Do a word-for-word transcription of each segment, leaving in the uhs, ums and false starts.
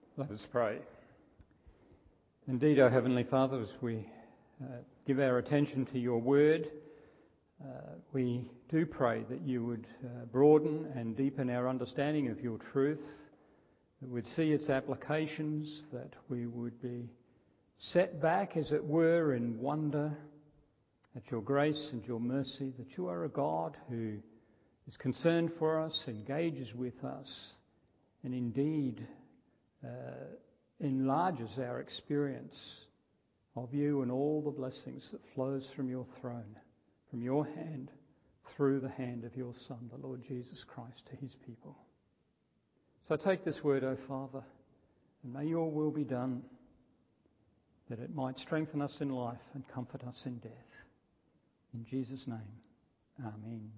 Let us pray. Indeed, our Heavenly Father, as we uh, give our attention to your word, uh, we do pray that you would uh, broaden and deepen our understanding of your truth, that we'd see its applications, that we would be set back, as it were, in wonder at your grace and your mercy, that you are a God who is concerned for us, engages with us, and indeed Uh, enlarges our experience of you and all the blessings that flows from your throne, from your hand, through the hand of your Son, the Lord Jesus Christ, to his people. So take this word, O Father, and may your will be done, that it might strengthen us in life and comfort us in death. In Jesus' name, amen.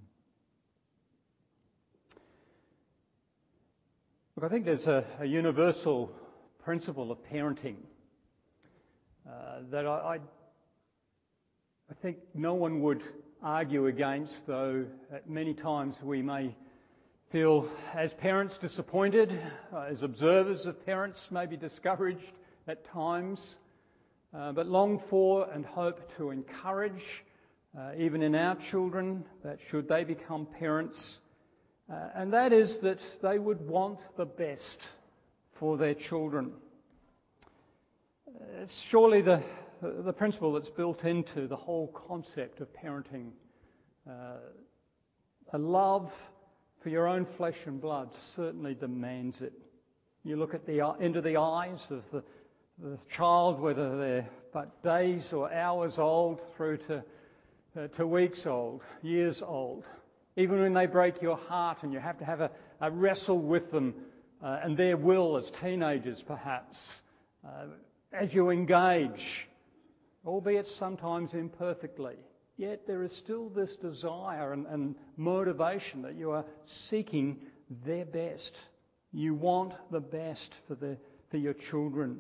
Look, I think there's a, a universal principle of parenting uh, that I, I, I think no one would argue against, though at many times we may feel as parents disappointed, uh, as observers of parents maybe discouraged at times, uh, but long for and hope to encourage, uh, even in our children, that should they become parents, Uh, and that is that they would want the best for their children. It's surely the, the principle that's built into the whole concept of parenting. Uh, a love for your own flesh and blood certainly demands it. You look at the into the eyes of the, the child, whether they're but days or hours old through to, uh, to weeks old, years old. Even when they break your heart and you have to have a, a wrestle with them uh, and their will as teenagers perhaps, uh, as you engage, albeit sometimes imperfectly, yet there is still this desire and, and motivation that you are seeking their best. You want the best for, the, for your children.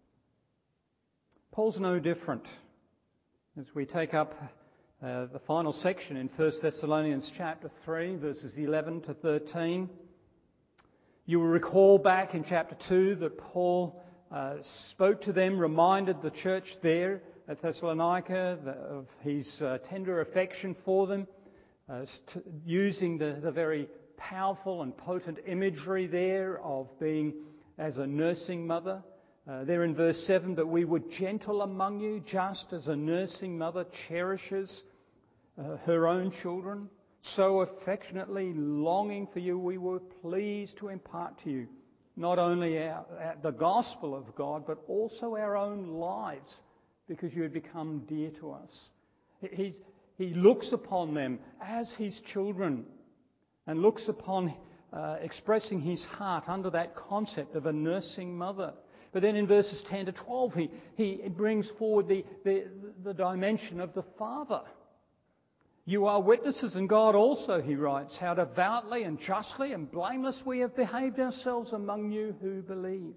Paul's no different. As we take up Uh, the final section in First Thessalonians chapter three, verses eleven to thirteen. You will recall back in chapter two that Paul uh, spoke to them, reminded the church there at Thessalonica of his uh, tender affection for them, uh, st- using the, the very powerful and potent imagery there of being as a nursing mother. Uh, there in verse seven, but we were gentle among you, just as a nursing mother cherishes uh, her own children. So affectionately longing for you, we were pleased to impart to you not only our, our, the gospel of God, but also our own lives, because you had become dear to us. He's, he looks upon them as his children and looks upon uh, expressing his heart under that concept of a nursing mother. But then in verses ten to twelve, he, he brings forward the, the, the dimension of the Father. You are witnesses, and God also, he writes, how devoutly and justly and blameless we have behaved ourselves among you who believe.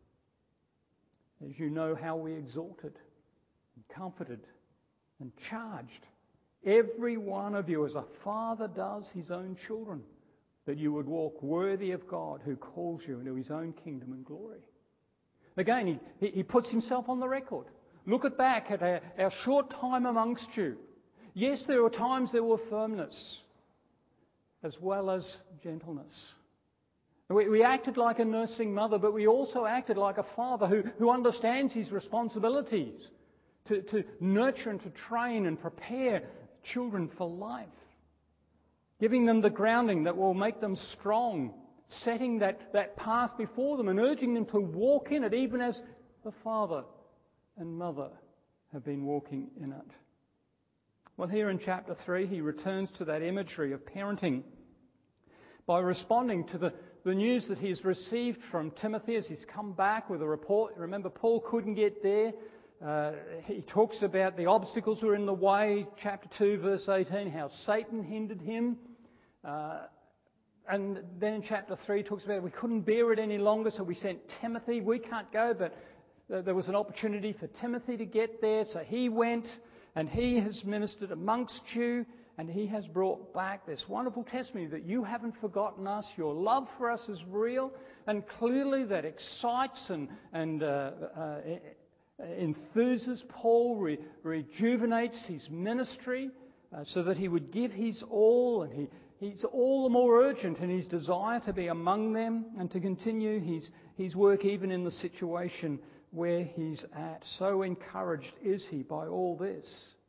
As you know how we exhorted and comforted and charged every one of you as a father does his own children, that you would walk worthy of God who calls you into his own kingdom and glory. Again, he, he puts himself on the record. Look at back at our, our short time amongst you. Yes, there were times there were firmness as well as gentleness. We, we acted like a nursing mother, but we also acted like a father who, who understands his responsibilities to, to nurture and to train and prepare children for life, giving them the grounding that will make them strong, setting that, that path before them and urging them to walk in it, even as the father and mother have been walking in it. Well, here in chapter three, he returns to that imagery of parenting by responding to the, the news that he's received from Timothy as he's come back with a report. Remember, Paul couldn't get there. Uh, he talks about the obstacles were in the way, chapter two, verse eighteen, how Satan hindered him. Uh, And then in chapter three it talks about we couldn't bear it any longer, so we sent Timothy. We can't go, but there was an opportunity for Timothy to get there, so he went and he has ministered amongst you and He has brought back this wonderful testimony that you haven't forgotten us, your love for us is real, and clearly that excites and, and uh, uh, enthuses Paul, re- rejuvenates his ministry, uh, so that he would give his all, and he, he's all the more urgent in his desire to be among them and to continue his, his work even in the situation where he's at. So encouraged is he by all this.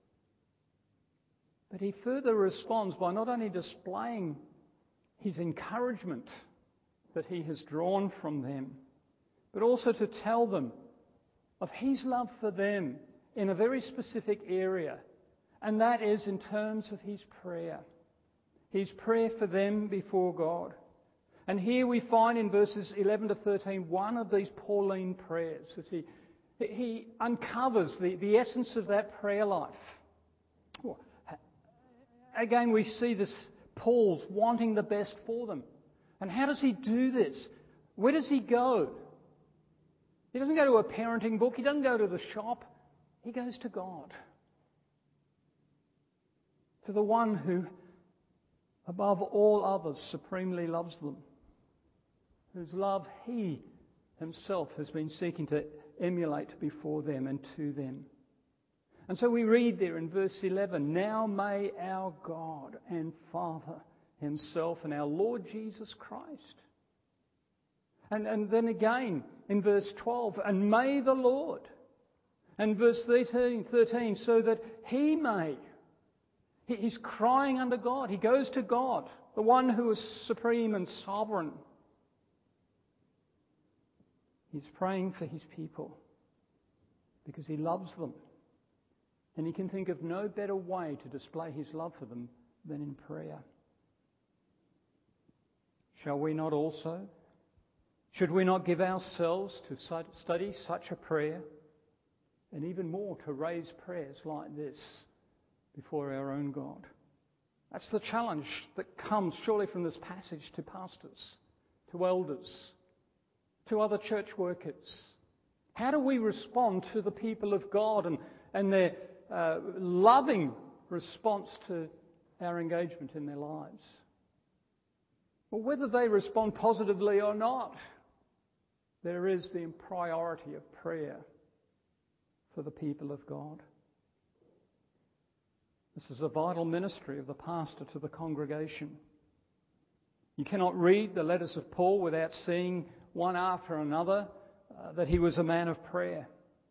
But he further responds by not only displaying his encouragement that he has drawn from them, but also to tell them of his love for them in a very specific area, and that is in terms of his prayer. His prayer for them before God. And here we find in verses eleven to thirteen one of these Pauline prayers as he, he uncovers the, the essence of that prayer life. Again, we see this Paul's wanting the best for them. And how does he do this? Where does he go? He doesn't go to a parenting book. He doesn't go to the shop. He goes to God. To the one who, above all others, supremely loves them. Whose love he himself has been seeking to emulate before them and to them. And so we read there in verse eleven, "Now may our God and Father himself and our Lord Jesus Christ." And, and then again in verse twelve, "And may the Lord." And verse thirteen, thirteen, "So that he may." He, he's crying unto God. He goes to God, the one who is supreme and sovereign. He's praying for his people because he loves them. And he can think of no better way to display his love for them than in prayer. Shall we not also? Should we not give ourselves to study such a prayer? And even more, to raise prayers like this before our own God. That's the challenge that comes surely from this passage to pastors, to elders, to other church workers. How do we respond to the people of God and, and their uh, loving response to our engagement in their lives? Well, whether they respond positively or not, there is the priority of prayer for the people of God. This is a vital ministry of the pastor to the congregation. You cannot read the letters of Paul without seeing one after another uh, that he was a man of prayer.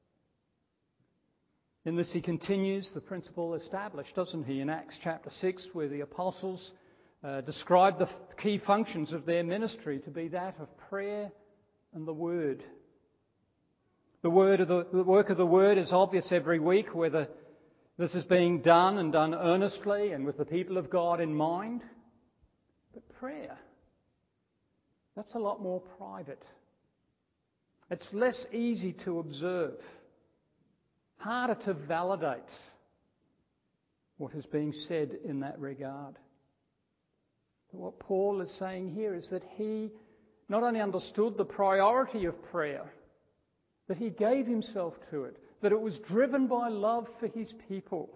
In this he continues the principle established, doesn't he, in Acts chapter six, where the apostles uh, describe the key functions of their ministry to be that of prayer and the word. The word of the, the work of the word is obvious every week, whether this is being done and done earnestly and with the people of God in mind. But prayer, that's a lot more private. It's less easy to observe, harder to validate what is being said in that regard. But what Paul is saying here is that he not only understood the priority of prayer, that he gave himself to it, that it was driven by love for his people.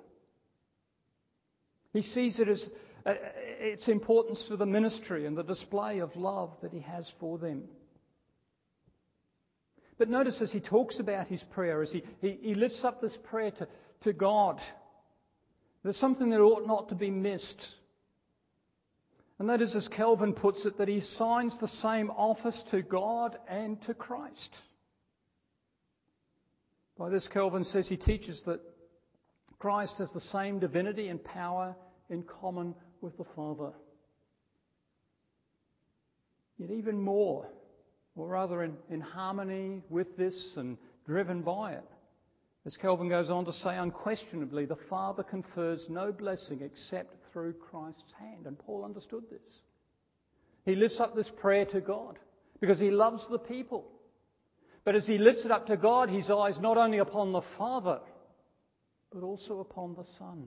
He sees it as uh, its importance for the ministry and the display of love that he has for them. But notice as he talks about his prayer, as he, he, he lifts up this prayer to, to God, there's something that ought not to be missed. And that is, as Calvin puts it, that he assigns the same office to God and to Christ. By this, Calvin says he teaches that Christ has the same divinity and power in common with the Father. Yet even more, or rather in, in harmony with this and driven by it, as Calvin goes on to say, unquestionably the Father confers no blessing except through Christ's hand. And Paul understood this. He lifts up this prayer to God because he loves the people. But as he lifts it up to God, his eyes not only upon the Father, but also upon the Son.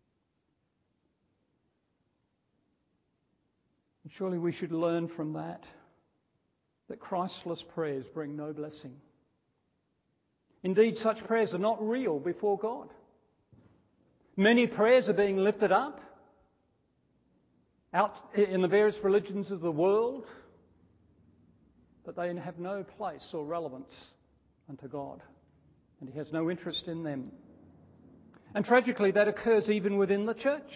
And surely we should learn from that, that Christless prayers bring no blessing. Indeed, such prayers are not real before God. Many prayers are being lifted up, out in the various religions of the world, but they have no place or relevance unto God, and He has no interest in them. And tragically, that occurs even within the church.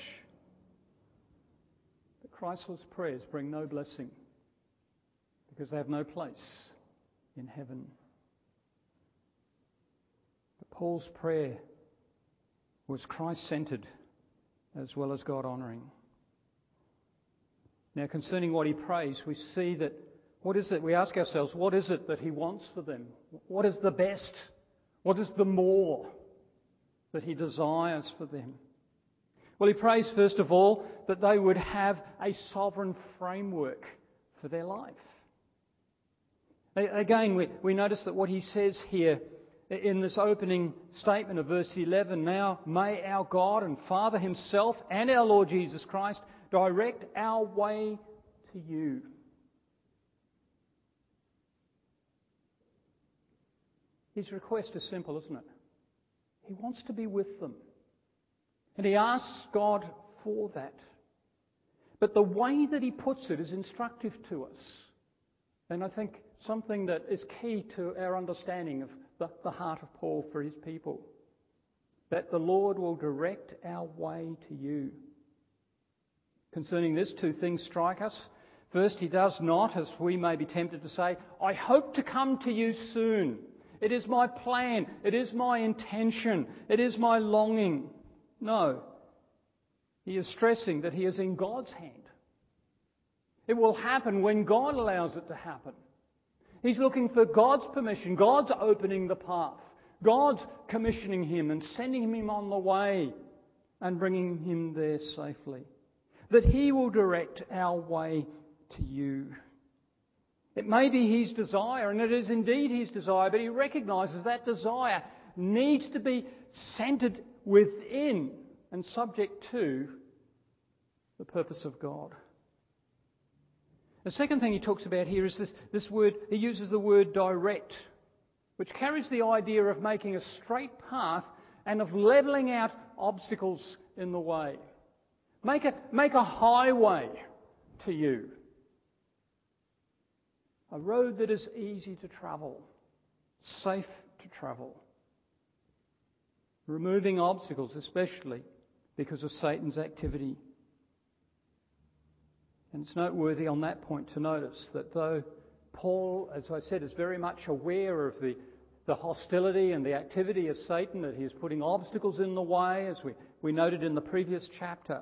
But Christless prayers bring no blessing because they have no place in heaven. But Paul's prayer was Christ-centred as well as God-honouring. Now, concerning what he prays, we see that, what is it? We ask ourselves, what is it that he wants for them? What is the best? What is the more that he desires for them? Well, he prays, first of all, that they would have a sovereign framework for their life. Again, we, we notice that what he says here in this opening statement of verse eleven, now may our God and Father himself and our Lord Jesus Christ direct our way to you. His request is simple, isn't it? He wants to be with them. And he asks God for that. But the way that he puts it is instructive to us. And I think something that is key to our understanding of the, the heart of Paul for his people. That the Lord will direct our way to you. Concerning this, two things strike us. First, he does not, as we may be tempted to say, I hope to come to you soon. It is my plan. It is my intention. It is my longing. No. He is stressing that he is in God's hand. It will happen when God allows it to happen. He's looking for God's permission. God's opening the path. God's commissioning him and sending him on the way and bringing him there safely. That he will direct our way to you. It may be his desire, and it is indeed his desire, but he recognises that desire needs to be centred within and subject to the purpose of God. The second thing he talks about here is this, this word, he uses the word direct, which carries the idea of making a straight path and of levelling out obstacles in the way. Make a, make a highway to you. A road that is easy to travel, safe to travel. Removing obstacles, especially because of Satan's activity. And it's noteworthy on that point to notice that though Paul, as I said, is very much aware of the, the hostility and the activity of Satan, that he is putting obstacles in the way, as we, we noted in the previous chapter,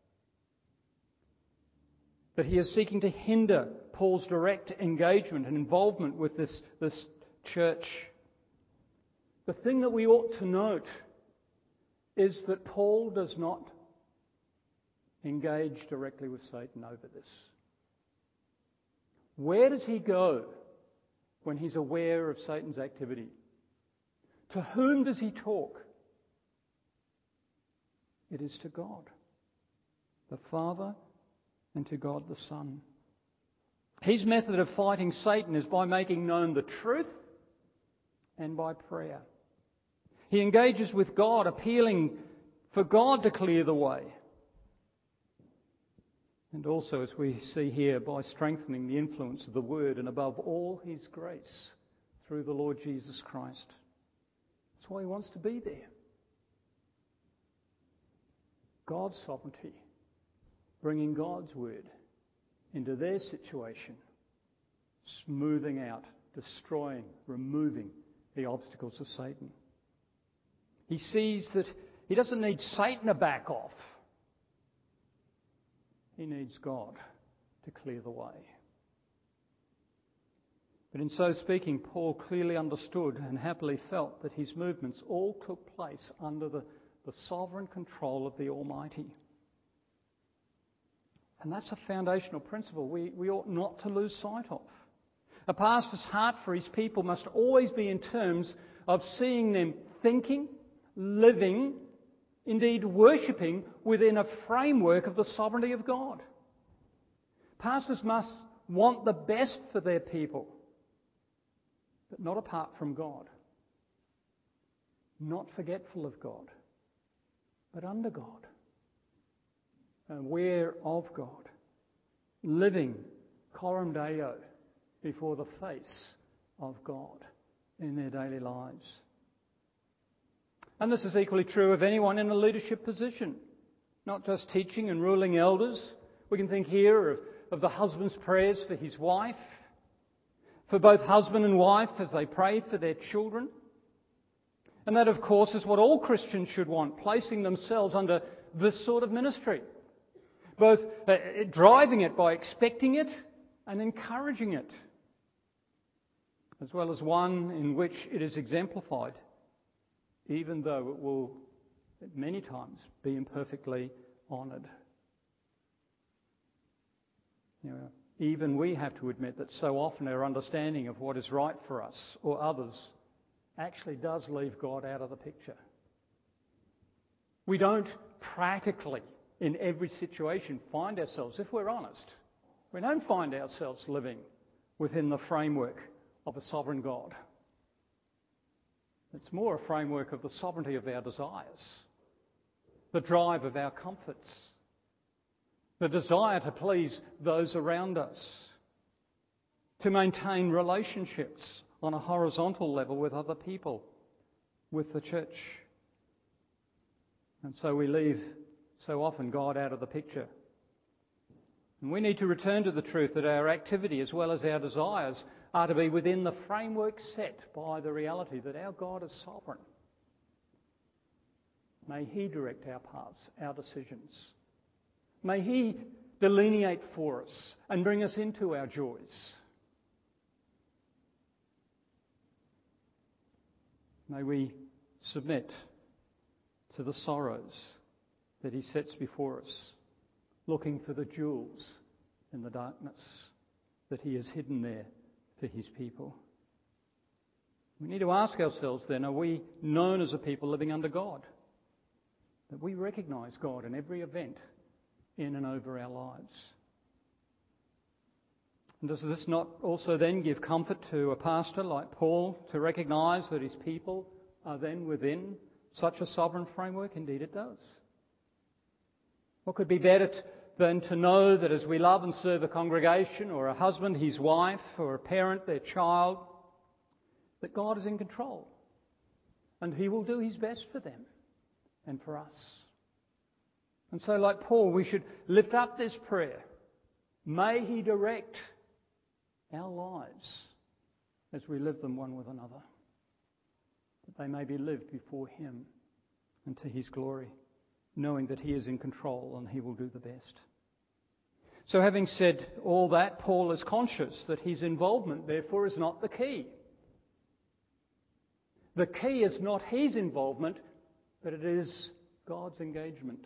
that he is seeking to hinder Paul's direct engagement and involvement with this, this church. The thing that we ought to note is that Paul does not engage directly with Satan over this. Where does he go when he's aware of Satan's activity? To whom does he talk? It is to God, the Father, and to God the Son. His method of fighting Satan is by making known the truth and by prayer. He engages with God, appealing for God to clear the way. And also, as we see here, by strengthening the influence of the Word and above all His grace through the Lord Jesus Christ. That's why He wants to be there. God's sovereignty, bringing God's Word into their situation, smoothing out, destroying, removing the obstacles of Satan. He sees that he doesn't need Satan to back off. He needs God to clear the way. But in so speaking, Paul clearly understood and happily felt that his movements all took place under the, the sovereign control of the Almighty. And that's a foundational principle we, we ought not to lose sight of. A pastor's heart for his people must always be in terms of seeing them thinking, living, indeed worshipping within a framework of the sovereignty of God. Pastors must want the best for their people, but not apart from God. Not forgetful of God, but under God. Aware of God living coram Deo before the face of God in their daily lives. And this is equally true of anyone in a leadership position, not just teaching and ruling elders. We can think here of, of the husband's prayers for his wife, for both husband and wife as they pray for their children. And that, of course, is what all Christians should want, placing themselves under this sort of ministry, both uh, driving it by expecting it and encouraging it, as well as one in which it is exemplified, even though it will many times be imperfectly honoured. You know, even we have to admit that so often our understanding of what is right for us or others actually does leave God out of the picture. We don't practically, in every situation, find ourselves, if we're honest, we don't find ourselves living within the framework of a sovereign God. It's more a framework of the sovereignty of our desires, the drive of our comforts, the desire to please those around us, to maintain relationships on a horizontal level with other people, with the church. And so we leave so often God out of the picture. And we need to return to the truth that our activity as well as our desires are to be within the framework set by the reality that our God is sovereign. May He direct our paths, our decisions. May He delineate for us and bring us into our joys. May we submit to the sorrows that He sets before us, looking for the jewels in the darkness that He has hidden there for His people. We need to ask ourselves then, are we known as a people living under God? That we recognise God in every event in and over our lives. And does this not also then give comfort to a pastor like Paul to recognise that his people are then within such a sovereign framework? Indeed it does. What could be better t- than to know that as we love and serve a congregation or a husband, his wife, or a parent, their child, that God is in control and He will do His best for them and for us. And so like Paul, we should lift up this prayer. May He direct our lives as we live them one with another, that they may be lived before Him and to His glory, knowing that He is in control and He will do the best. So having said all that, Paul is conscious that his involvement, therefore, is not the key. The key is not his involvement, but it is God's engagement.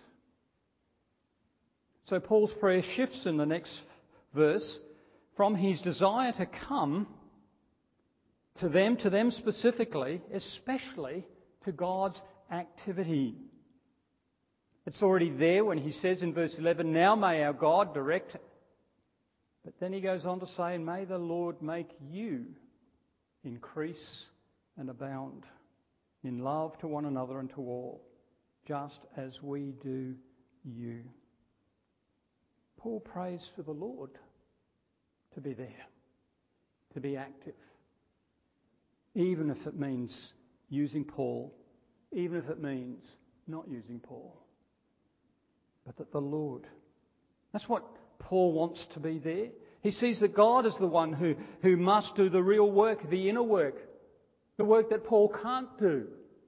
So Paul's prayer shifts in the next verse from his desire to come to them, to them specifically, especially to God's activity. It's already there when he says in verse eleven, now may our God direct. But then he goes on to say, and may the Lord make you increase and abound in love to one another and to all, just as we do you. Paul prays for the Lord to be there, to be active, even if it means using Paul, even if it means not using Paul, but that the Lord. That's what Paul wants to be there. He sees that God is the one who, who must do the real work, the inner work, the work that Paul can't do.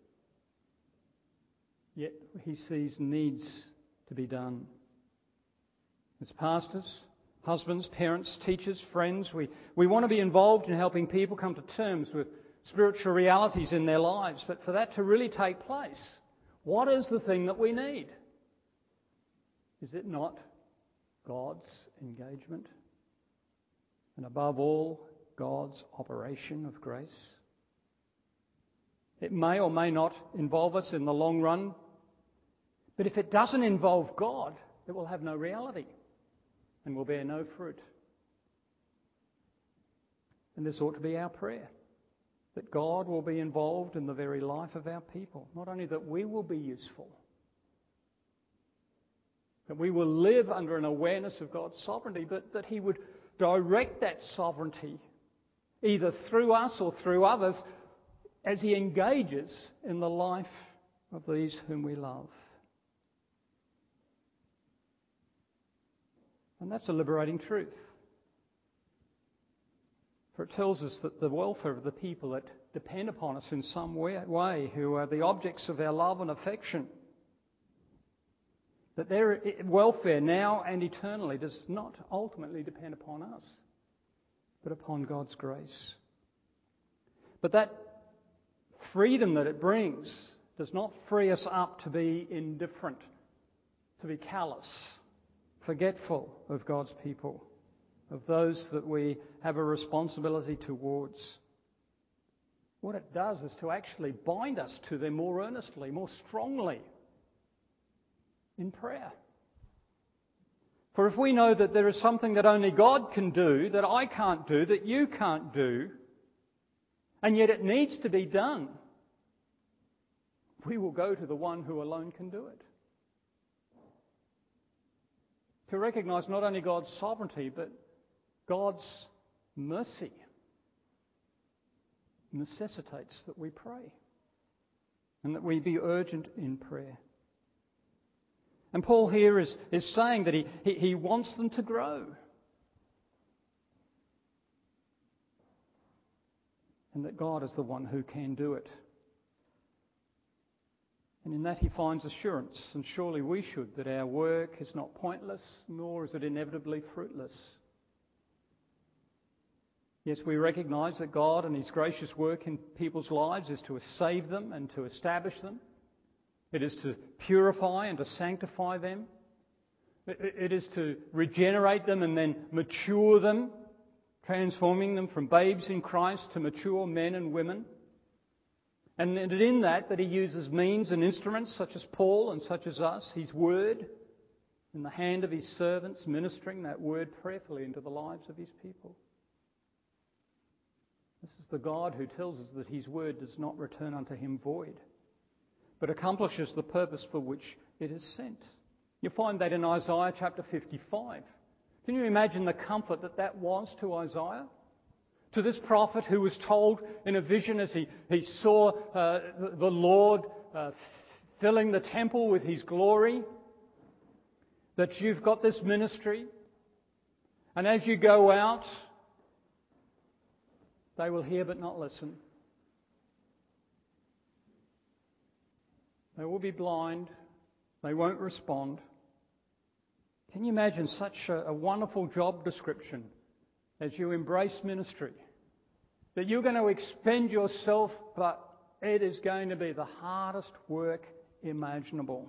Yet he sees needs to be done. As pastors, husbands, parents, teachers, friends, we, we want to be involved in helping people come to terms with spiritual realities in their lives. But for that to really take place, what is the thing that we need? Is it not God's engagement? And above all, God's operation of grace? It may or may not involve us in the long run, but if it doesn't involve God, it will have no reality and will bear no fruit. And this ought to be our prayer, that God will be involved in the very life of our people. Not only that we will be useful, That we will live under an awareness of God's sovereignty, but that He would direct that sovereignty either through us or through others as He engages in the life of these whom we love. And that's a liberating truth. For it tells us that the welfare of the people that depend upon us in some way, who are the objects of our love and affection, that their welfare now and eternally does not ultimately depend upon us, but upon God's grace. But that freedom that it brings does not free us up to be indifferent, to be callous, forgetful of God's people, of those that we have a responsibility towards. What it does is to actually bind us to them more earnestly, more strongly in prayer. For if we know that there is something that only God can do, that I can't do, that you can't do, and yet it needs to be done, we will go to the one who alone can do it. To recognise not only God's sovereignty, but God's mercy necessitates that we pray and that we be urgent in prayer. And Paul here is, is saying that he, he, he wants them to grow. And that God is the one who can do it. And in that he finds assurance, and surely we should, that our work is not pointless, nor is it inevitably fruitless. Yes, we recognise that God and His gracious work in people's lives is to save them and to establish them. It is to purify and to sanctify them. It is to regenerate them and then mature them, transforming them from babes in Christ to mature men and women. And in that, that He uses means and instruments such as Paul and such as us, His Word, in the hand of His servants, ministering that Word prayerfully into the lives of His people. This is the God who tells us that His Word does not return unto Him void, but accomplishes the purpose for which it is sent. You find that in Isaiah chapter fifty-five. Can you imagine the comfort that that was to Isaiah? To this prophet who was told in a vision as he, he saw uh, the, the Lord uh, filling the temple with His glory, that you've got this ministry, and as you go out, they will hear but not listen. They will be blind. They won't respond. Can you imagine such a, a wonderful job description as you embrace ministry? That you're going to expend yourself, but it is going to be the hardest work imaginable.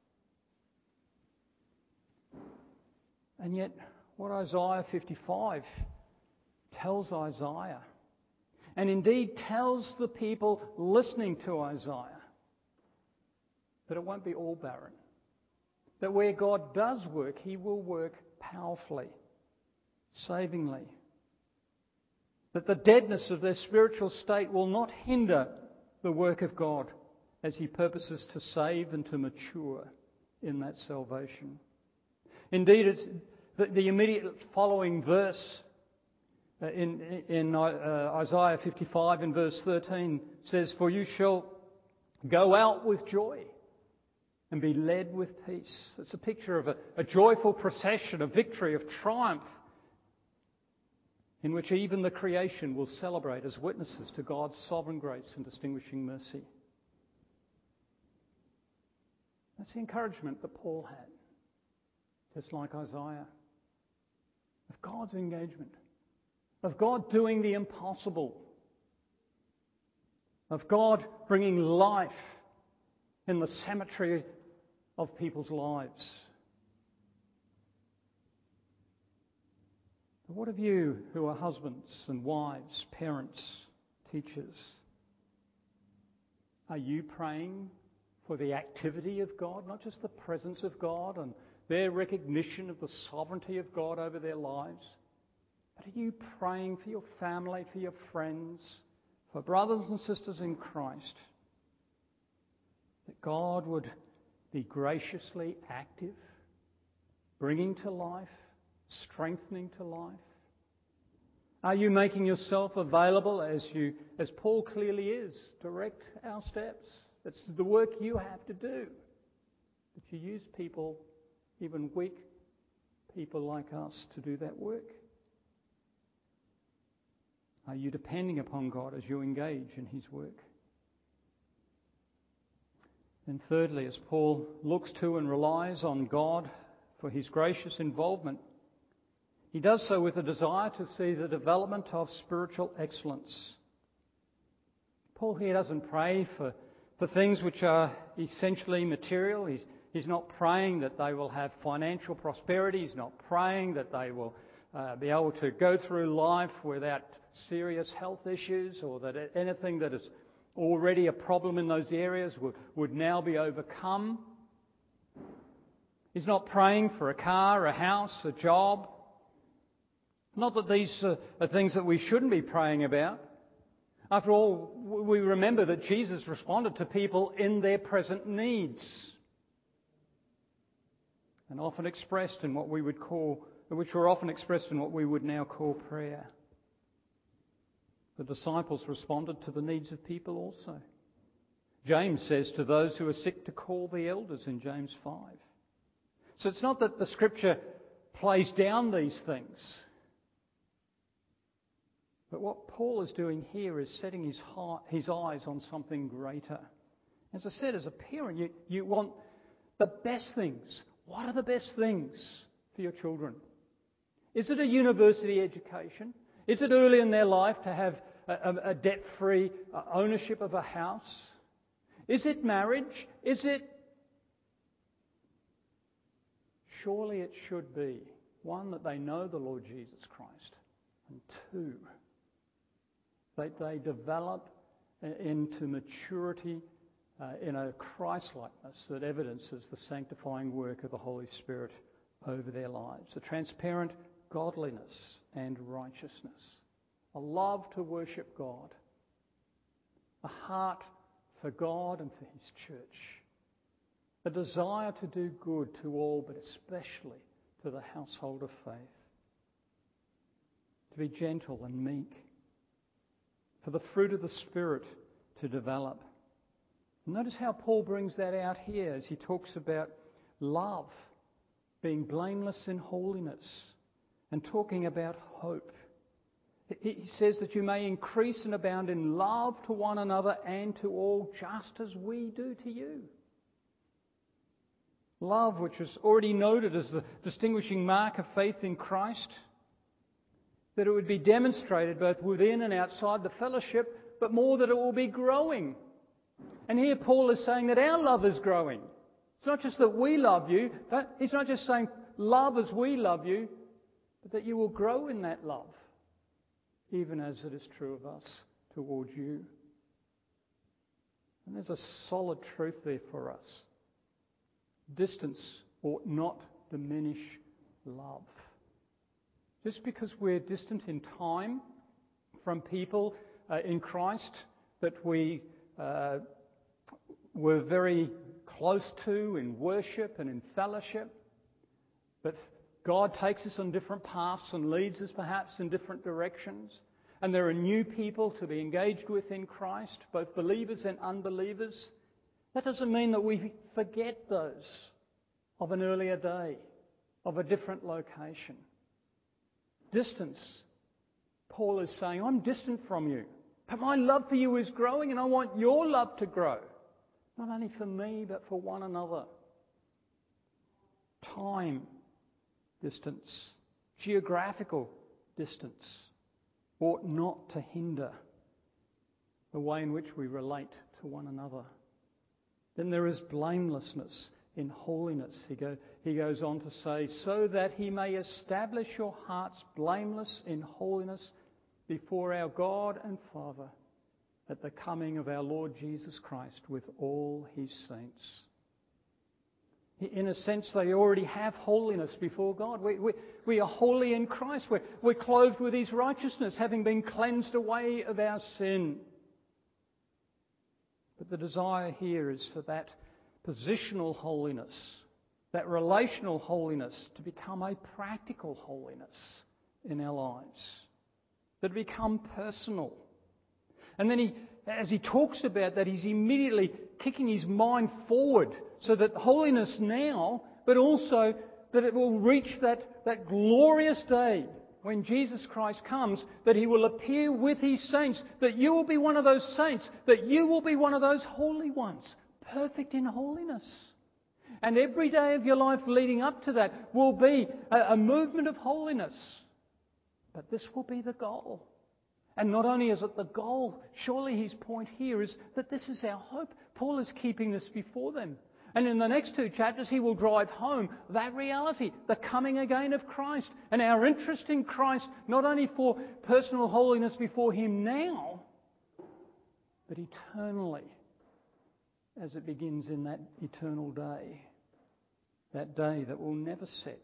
And yet, what Isaiah fifty-five tells Isaiah, and indeed tells the people listening to Isaiah, that it won't be all barren. That where God does work, He will work powerfully, savingly. That the deadness of their spiritual state will not hinder the work of God as He purposes to save and to mature in that salvation. Indeed, it's the, the immediate following verse uh, in, in uh, Isaiah fifty-five in verse thirteen says, "For you shall go out with joy and be led with peace." It's a picture of a, a joyful procession, a victory, of triumph, in which even the creation will celebrate as witnesses to God's sovereign grace and distinguishing mercy. That's the encouragement that Paul had, just like Isaiah, of God's engagement, of God doing the impossible, of God bringing life in the cemetery of people's lives. But what of you who are husbands and wives, parents, teachers? Are you praying for the activity of God, not just the presence of God and their recognition of the sovereignty of God over their lives? But are you praying for your family, for your friends, for brothers and sisters in Christ, that God would be graciously active bringing to life, strengthening to life? Are you making yourself available as you, as Paul clearly is? Direct our steps. It's the work you have to do. That you use people, even weak people like us, to do that work. Are you depending upon God as you engage in His work? And thirdly, as Paul looks to and relies on God for his gracious involvement, he does so with a desire to see the development of spiritual excellence. Paul here doesn't pray for, for things which are essentially material. He's, he's not praying that they will have financial prosperity. He's not praying that they will uh, be able to go through life without serious health issues, or that anything that is already a problem in those areas would, would now be overcome. He's not praying for a car, a house, a job. Not that these are things that we shouldn't be praying about. After all, we remember that Jesus responded to people in their present needs, and often expressed in what we would call, which were often expressed in what we would now call prayer. The disciples responded to the needs of people also. James says to those who are sick to call the elders in James five. So it's not that the Scripture plays down these things. But what Paul is doing here is setting his, heart, his eyes on something greater. As I said, as a parent, you, you want the best things. What are the best things for your children? Is it a university education? Is it early in their life to have a, a debt-free ownership of a house? Is it marriage? Is it... Surely it should be, one, that they know the Lord Jesus Christ, and two, that they develop into maturity uh, in a Christ-likeness that evidences the sanctifying work of the Holy Spirit over their lives. A transparent godliness and righteousness. A love to worship God. A heart for God and for His church. A desire to do good to all, but especially to the household of faith. To be gentle and meek. For the fruit of the Spirit to develop. Notice how Paul brings that out here as he talks about love, being blameless in holiness, and talking about hope. He says that you may increase and abound in love to one another and to all, just as we do to you. Love, which is already noted as the distinguishing mark of faith in Christ, that it would be demonstrated both within and outside the fellowship, but more that it will be growing. And here Paul is saying that our love is growing. It's not just that we love you, but he's not just saying love as we love you, but that you will grow in that love, even as it is true of us towards you. And there's a solid truth there for us. Distance ought not diminish love. Just because we're distant in time from people uh, in Christ that we uh, were very close to in worship and in fellowship, but God takes us on different paths and leads us perhaps in different directions, and there are new people to be engaged with in Christ, both believers and unbelievers. That doesn't mean that we forget those of an earlier day, of a different location. Distance. Paul is saying, I'm distant from you, but my love for you is growing, and I want your love to grow. Not only for me, but for one another. Time, distance, geographical distance ought not to hinder the way in which we relate to one another. Then there is blamelessness in holiness. He, go, he goes on to say, so that he may establish your hearts blameless in holiness before our God and Father at the coming of our Lord Jesus Christ with all His saints. In a sense, they already have holiness before God. We, we, we are holy in Christ. We're, we're clothed with His righteousness, having been cleansed away of our sin. But the desire here is for that positional holiness that relational holiness to become a practical holiness in our lives, that become personal. And then he, as he talks about that, he's immediately kicking his mind forward so that holiness now, but also that it will reach that, that glorious day when Jesus Christ comes, that he will appear with his saints, that you will be one of those saints, that you will be one of those holy ones, perfect in holiness. And every day of your life leading up to that will be a, a movement of holiness. But this will be the goal. And not only is it the goal, surely his point here is that this is our hope. Paul is keeping this before them. And in the next two chapters, he will drive home that reality, the coming again of Christ, and our interest in Christ, not only for personal holiness before him now, but eternally, as it begins in that eternal day, that day that will never set.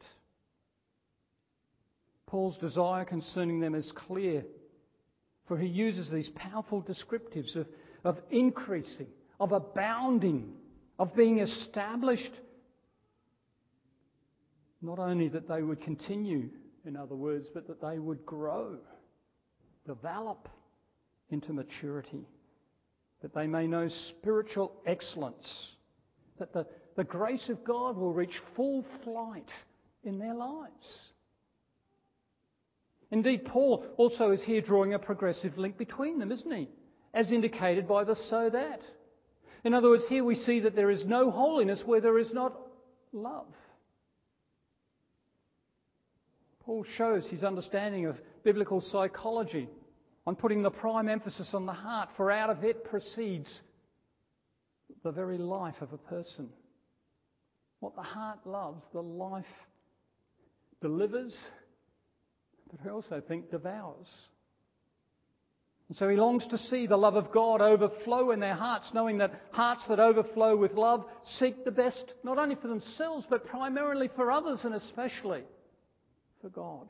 Paul's desire concerning them is clear, for he uses these powerful descriptives of, of increasing, of abounding, of being established. Not only that they would continue, in other words, but that they would grow, develop into maturity, that they may know spiritual excellence, that the, the grace of God will reach full flight in their lives. Indeed, Paul also is here drawing a progressive link between them, isn't he? As indicated by the so that. In other words, here we see that there is no holiness where there is not love. Paul shows his understanding of biblical psychology on putting the prime emphasis on the heart, for out of it proceeds the very life of a person. What the heart loves, the life delivers, but I also think devours. And so he longs to see the love of God overflow in their hearts, knowing that hearts that overflow with love seek the best, not only for themselves, but primarily for others, and especially for God.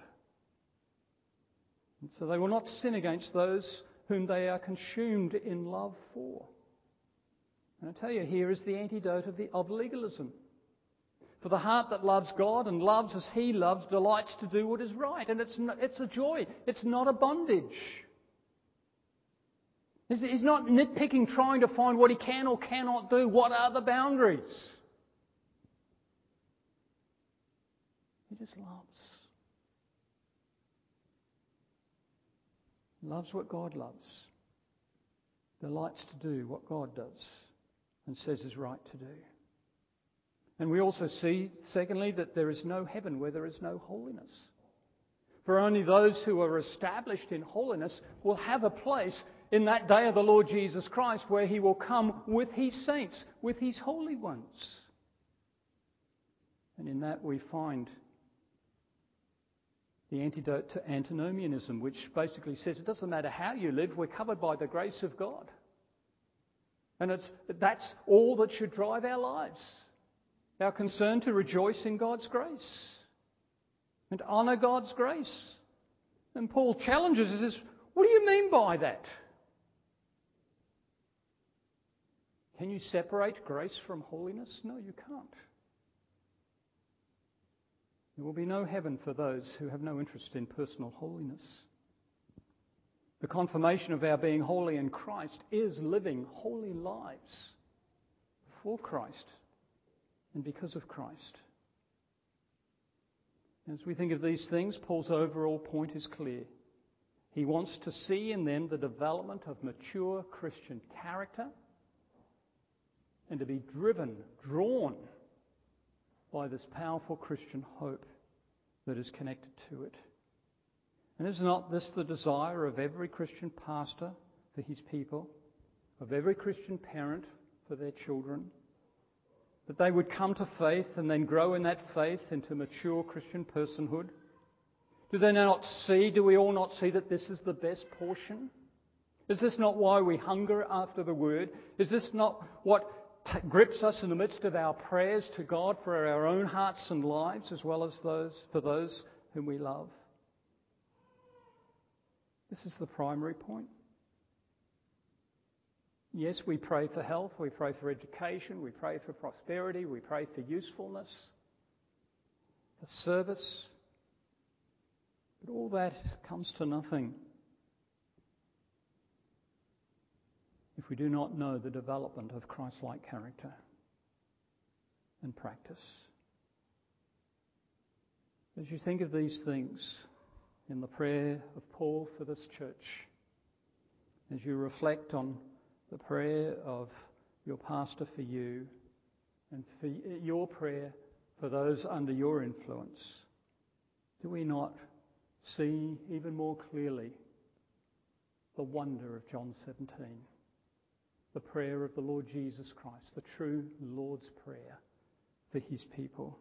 And so they will not sin against those whom they are consumed in love for. And I tell you, here is the antidote of, the, of legalism. For the heart that loves God and loves as he loves delights to do what is right. And it's, not, it's a joy. It's not a bondage. He's not nitpicking, trying to find what he can or cannot do. What are the boundaries? He just loves. Loves what God loves. Delights to do what God does and says is right to do. And we also see, secondly, that there is no heaven where there is no holiness. For only those who are established in holiness will have a place in that day of the Lord Jesus Christ where he will come with his saints, with his holy ones. And in that we find the antidote to antinomianism, which basically says it doesn't matter how you live, we're covered by the grace of God. And it's, that's all that should drive our lives. Our concern to rejoice in God's grace and honour God's grace. And Paul challenges us, says, what do you mean by that? Can you separate grace from holiness? No, you can't. There will be no heaven for those who have no interest in personal holiness. The confirmation of our being holy in Christ is living holy lives for Christ and because of Christ. As we think of these things, Paul's overall point is clear. He wants to see in them the development of mature Christian character and to be driven, drawn by this powerful Christian hope that is connected to it. And is not this the desire of every Christian pastor for his people, of every Christian parent for their children? That they would come to faith and then grow in that faith into mature Christian personhood? Do they not see, do we all not see that this is the best portion? Is this not why we hunger after the Word? Is this not what t- grips us in the midst of our prayers to God for our own hearts and lives, as well as those for those whom we love? This is the primary point. Yes, we pray for health, we pray for education, we pray for prosperity, we pray for usefulness. the service. But all that comes to nothing if we do not know the development of Christ-like character and practice. As you think of these things in the prayer of Paul for this church, as you reflect on the prayer of your pastor for you and for your prayer for those under your influence, do we not see even more clearly the wonder of John seventeen, the prayer of the Lord Jesus Christ, the true Lord's Prayer for his people?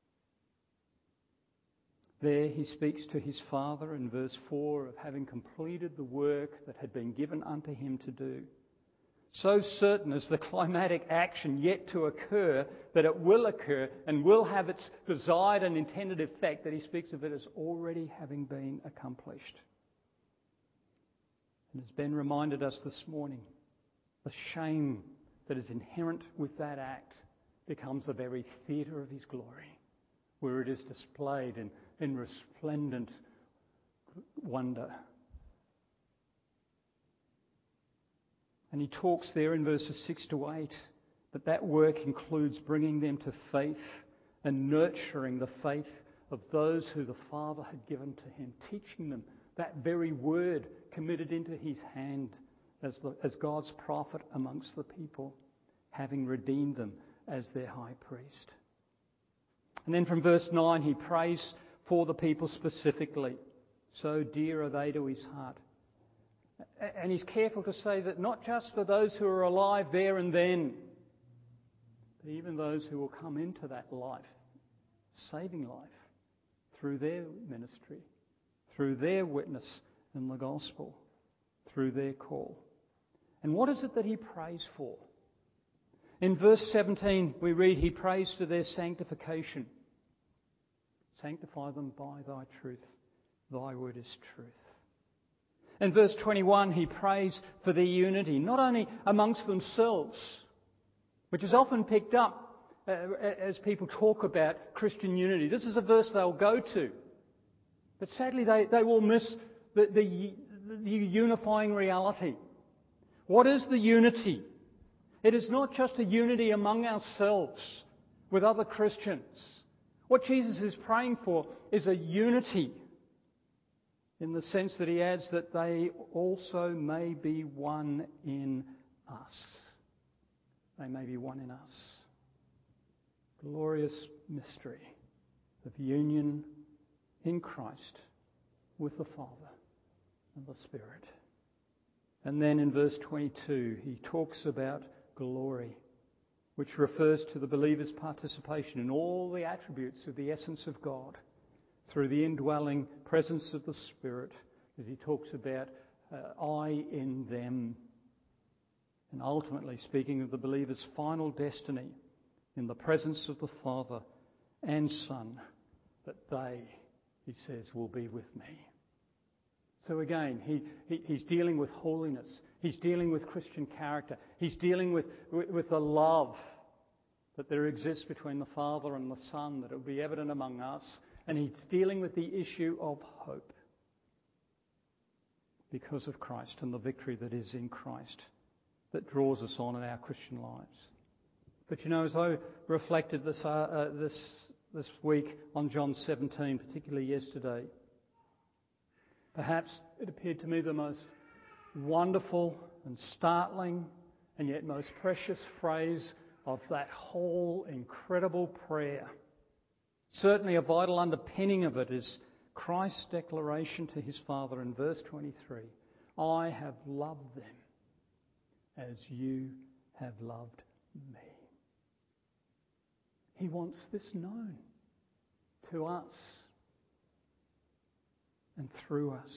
There he speaks to his Father in verse four of having completed the work that had been given unto him to do. So certain is the climatic action yet to occur that it will occur and will have its desired and intended effect that he speaks of it as already having been accomplished. And as Ben reminded us this morning, the shame that is inherent with that act becomes the very theatre of his glory, where it is displayed in, in resplendent wonder. And he talks there in verses six to eight that that work includes bringing them to faith and nurturing the faith of those who the Father had given to him, teaching them that very word committed into his hand as, the, as God's prophet amongst the people, having redeemed them as their high priest. And then from verse nine he prays for the people specifically. So dear are they to his heart. And he's careful to say that not just for those who are alive there and then, but even those who will come into that life, saving life, through their ministry, through their witness in the gospel, through their call. And what is it that he prays for? In verse seventeen we read he prays for their sanctification. Sanctify them by thy truth. Thy word is truth. In verse twenty-one, he prays for their unity, not only amongst themselves, which is often picked up uh, as people talk about Christian unity. This is a verse they'll go to. But sadly, they, they will miss the, the, the unifying reality. What is the unity? It is not just a unity among ourselves with other Christians. What Jesus is praying for is a unity, in the sense that he adds that they also may be one in us. They may be one in us. Glorious mystery of union in Christ with the Father and the Spirit. And then in verse twenty-two, he talks about glory, which refers to the believer's participation in all the attributes of the essence of God, through the indwelling presence of the Spirit, as he talks about uh, I in them. And ultimately speaking of the believer's final destiny in the presence of the Father and Son, that they, he says, will be with me. So again, he, he, he's dealing with holiness. He's dealing with Christian character. He's dealing with, with, with the love that there exists between the Father and the Son, that it will be evident among us. And he's dealing with the issue of hope because of Christ and the victory that is in Christ that draws us on in our Christian lives. But you know, as I reflected this, uh, uh, this, this week on John seventeen, particularly yesterday, perhaps it appeared to me the most wonderful and startling and yet most precious phrase of that whole incredible prayer. Certainly a vital underpinning of it is Christ's declaration to his Father in verse twenty-three. I have loved them as you have loved me. He wants this known to us and through us.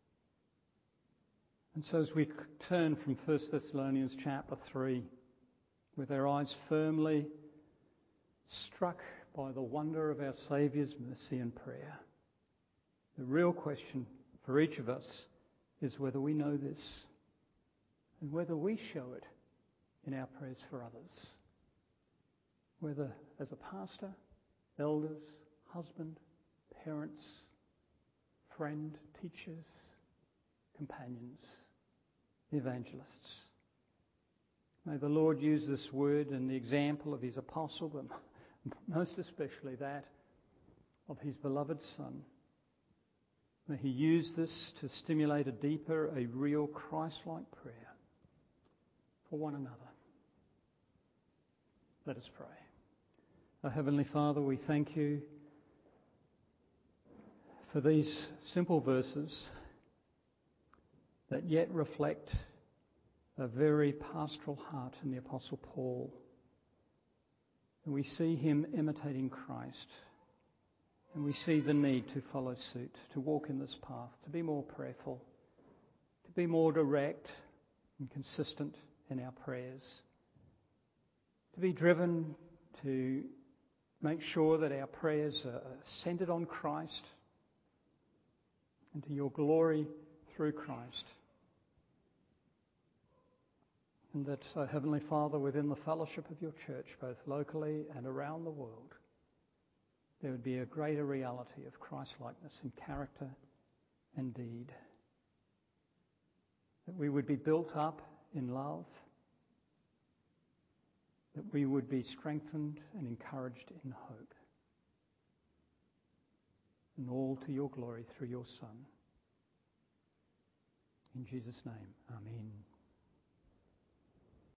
And so as we turn from First Thessalonians chapter three, with our eyes firmly struck by the wonder of our Saviour's mercy and prayer, the real question for each of us is whether we know this and whether we show it in our prayers for others. Whether as a pastor, elders, husband, parents, friend, teachers, companions, evangelists. May the Lord use this word and the example of his apostle, but most especially that of his beloved Son. May he use this to stimulate a deeper, a real Christ-like prayer for one another. Let us pray. Our Heavenly Father, we thank you for these simple verses that yet reflect a very pastoral heart in the Apostle Paul. And we see him imitating Christ. And we see the need to follow suit, to walk in this path, to be more prayerful, to be more direct and consistent in our prayers, to be driven to make sure that our prayers are centered on Christ and to your glory through Christ. And that, uh, Heavenly Father, within the fellowship of your church, both locally and around the world, there would be a greater reality of Christ-likeness in character and deed. That we would be built up in love, that we would be strengthened and encouraged in hope. And all to your glory through your Son. In Jesus' name, amen.